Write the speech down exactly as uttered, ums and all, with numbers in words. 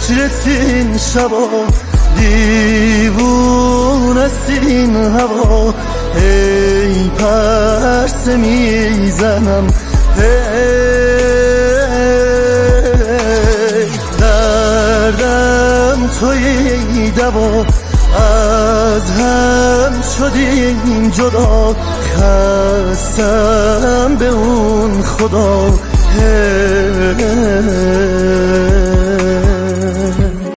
فکرت این شبا، دیوون است این هوا. ای پرسه میزنم، ای دردم توی دوا، از هم شدیم جدا، خستم به اون خدا.